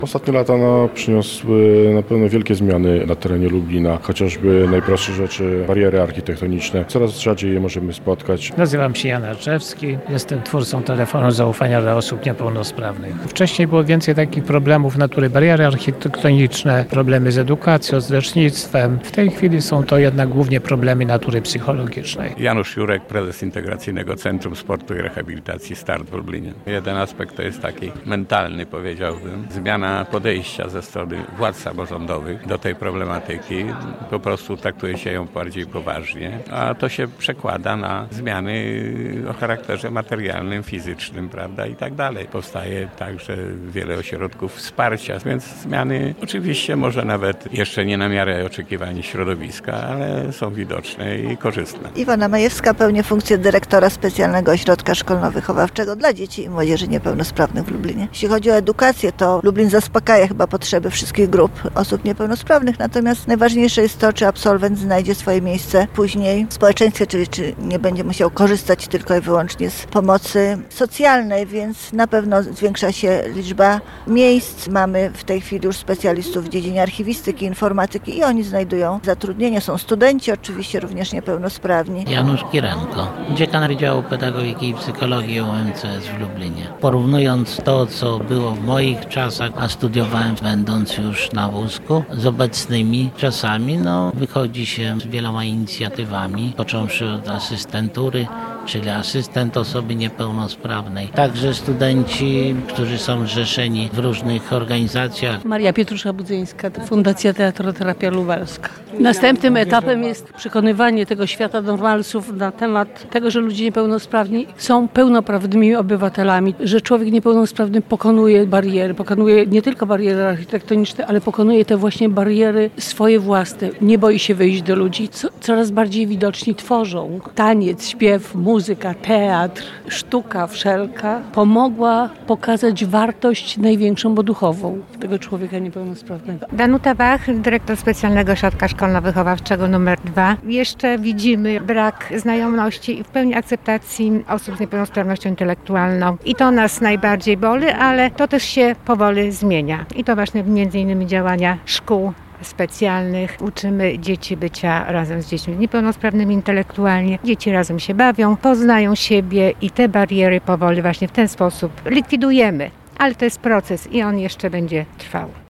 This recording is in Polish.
Ostatnie lata przyniosły na pewno wielkie zmiany na terenie Lublina, chociażby najprostsze rzeczy, bariery architektoniczne. Coraz rzadziej je możemy spotkać. Nazywam się Jan Arczewski, jestem twórcą telefonu zaufania dla osób niepełnosprawnych. Wcześniej było więcej takich problemów natury bariery architektoniczne, problemy z edukacją, z lecznictwem. W tej chwili są to jednak głównie problemy natury psychologicznej. Janusz Jurek, prezes Integracyjnego Centrum Sportu i Rehabilitacji Start w Lublinie. Jeden aspekt to jest taki mentalny, powiedziałbym. Zmiana podejścia ze strony władz samorządowych do tej problematyki. Po prostu traktuje się ją bardziej poważnie, a to się przekłada na zmiany o charakterze materialnym, fizycznym, prawda, i tak dalej. Powstaje także wiele ośrodków wsparcia, więc zmiany oczywiście może nawet jeszcze nie na miarę oczekiwań środowiska, ale są widoczne i korzystne. Iwona Majewska pełni funkcję dyrektora Specjalnego Ośrodka Szkolno-Wychowawczego dla dzieci i młodzieży niepełnosprawnych w Lublinie. Jeśli chodzi o edukację, to Lublin zaspokaja chyba potrzeby wszystkich grup osób niepełnosprawnych, natomiast najważniejsze jest to, czy absolwent znajdzie swoje miejsce później w społeczeństwie, czyli czy nie będzie musiał korzystać tylko i wyłącznie z pomocy socjalnej, więc na pewno zwiększa się liczba miejsc. Mamy w tej chwili już specjalistów w dziedzinie archiwistyki, informatyki i oni znajdują zatrudnienie. Są studenci, oczywiście również niepełnosprawni. Janusz Kirenko, dziekan Wydziału Pedagogiki i Psychologii UMCS w Lublinie. Porównując to, co było w moich czasach, a studiowałem będąc już na wózku, z obecnymi czasami, wychodzi się z wieloma inicjatywami, począwszy od asystentury, czyli asystent osoby niepełnosprawnej. Także studenci, którzy są zrzeszeni w różnych organizacjach. Maria Pietruszka-Budzyńska, Fundacja Teatroterapia Lubelska. Następnym etapem jest przekonywanie tego świata normalsów na temat tego, że ludzie niepełnosprawni są pełnoprawnymi obywatelami, że człowiek niepełnosprawny pokonuje nie tylko bariery architektoniczne, ale pokonuje te właśnie bariery swoje własne. Nie boi się wyjść do ludzi, coraz bardziej widoczni tworzą. Taniec, śpiew, muzyka, teatr, sztuka wszelka pomogła pokazać wartość największą, bo duchową tego człowieka niepełnosprawnego. Danuta Bach, dyrektor Specjalnego Ośrodka Szkolno-Wychowawczego nr 2. Jeszcze widzimy brak znajomości i w pełni akceptacji osób z niepełnosprawnością intelektualną. I to nas najbardziej boli, ale to też się powoli zmienia. I to właśnie między innymi działania szkół specjalnych. Uczymy dzieci bycia razem z dziećmi niepełnosprawnymi intelektualnie. Dzieci razem się bawią, poznają siebie i te bariery powoli właśnie w ten sposób likwidujemy. Ale to jest proces i on jeszcze będzie trwał.